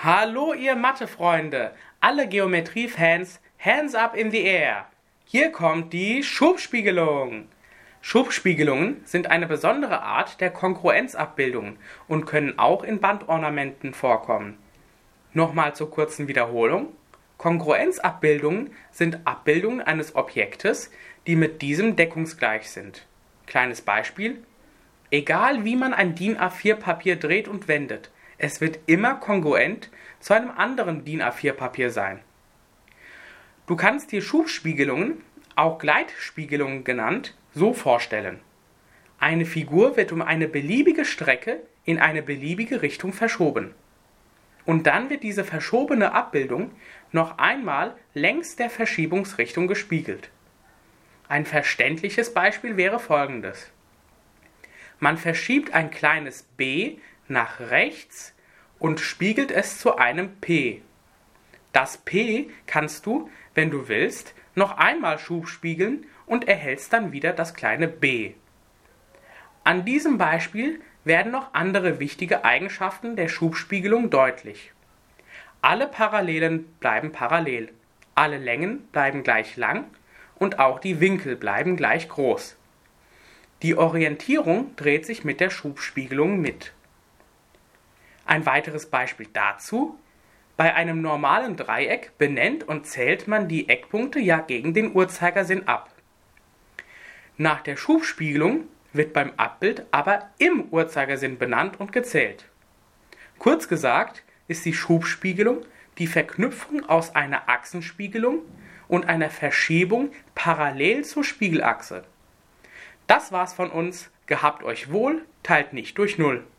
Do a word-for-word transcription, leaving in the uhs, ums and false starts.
Hallo ihr Mathe-Freunde, alle Geometrie-Fans, Hands up in the air. Hier kommt die Schubspiegelung. Schubspiegelungen sind eine besondere Art der Kongruenzabbildungen und können auch in Bandornamenten vorkommen. Nochmal zur kurzen Wiederholung. Kongruenzabbildungen sind Abbildungen eines Objektes, die mit diesem deckungsgleich sind. Kleines Beispiel: Egal wie man ein DIN A vier Papier dreht und wendet, es wird immer kongruent zu einem anderen DIN A vier Papier sein. Du kannst dir Schubspiegelungen, auch Gleitspiegelungen genannt, so vorstellen. Eine Figur wird um eine beliebige Strecke in eine beliebige Richtung verschoben. Und dann wird diese verschobene Abbildung noch einmal längs der Verschiebungsrichtung gespiegelt. Ein verständliches Beispiel wäre folgendes: Man verschiebt ein kleines b nach rechts und spiegelt es zu einem P. Das P kannst du, wenn du willst, noch einmal schubspiegeln und erhältst dann wieder das kleine b. An diesem Beispiel werden noch andere wichtige Eigenschaften der Schubspiegelung deutlich. Alle Parallelen bleiben parallel, alle Längen bleiben gleich lang und auch die Winkel bleiben gleich groß. Die Orientierung dreht sich mit der Schubspiegelung mit. Ein weiteres Beispiel dazu: Bei einem normalen Dreieck benennt und zählt man die Eckpunkte ja gegen den Uhrzeigersinn ab. Nach der Schubspiegelung wird beim Abbild aber im Uhrzeigersinn benannt und gezählt. Kurz gesagt ist die Schubspiegelung die Verknüpfung aus einer Achsenspiegelung und einer Verschiebung parallel zur Spiegelachse. Das war's von uns. Gehabt euch wohl, teilt nicht durch Null.